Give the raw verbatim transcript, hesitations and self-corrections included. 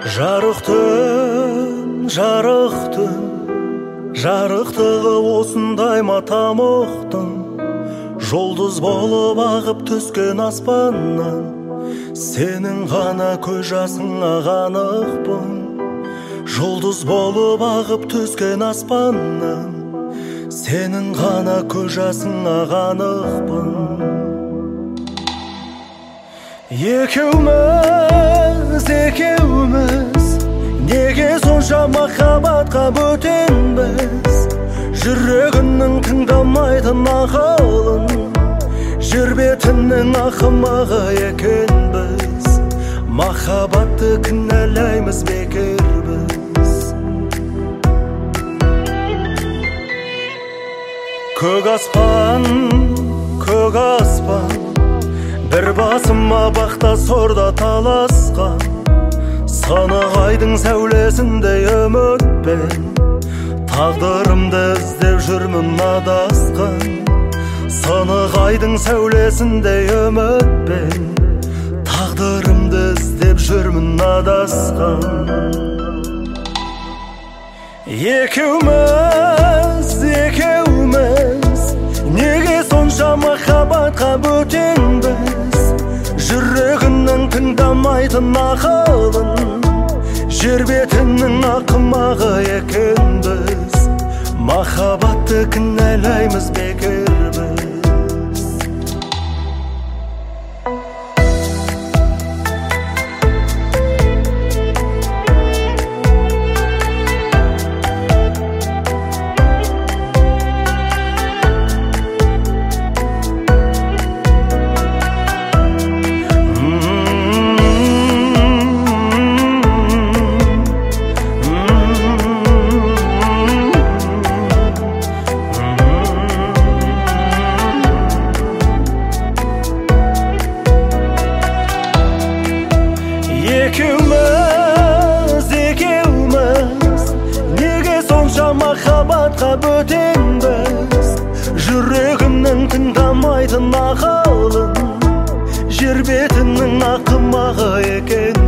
Жарықтың, жарықтың, жарықтығы осындай ма тамұқтың, жұлдыз болып ағып түскен аспаннан, сенің ғана көз жасыңа қанықпын. Жұлдыз болып ағып түскен аспаннан, сенің ғана көз жасыңа қанықпын. Екеуміз, екеуміз, неге сонша махаббатқа бөтенбіз? Жүрегіңнің тыңдамайтын ақылын, жер бетінің ақымағы екенбіз. Махаббатты кінәлаймыз бекер біз. Көк аспан, көк аспан, бір басыма бақта сорда таласқан, сынық айдың сәулесіндей үмітпен тағдырымды іздеп жүрмін адасқан. Сынық айдың сәулесіндей үмітпен тағдырымды іздеп жүрмін адасқан. Екеуміз, екеуміз, неге сонша махаббатқа бөтенбіз? Жүрегіңнің тыңдамайтын ақылын, жер бетінің ақымағы екенбіз. Махаббатты кінәлаймыз бекер біз. Екеуміз, екеуміз, неге сонша махаббатқа бөтенбіз? Жүрегімнің тыңдамайтын ақылын, жер бетінің ақымағы екен.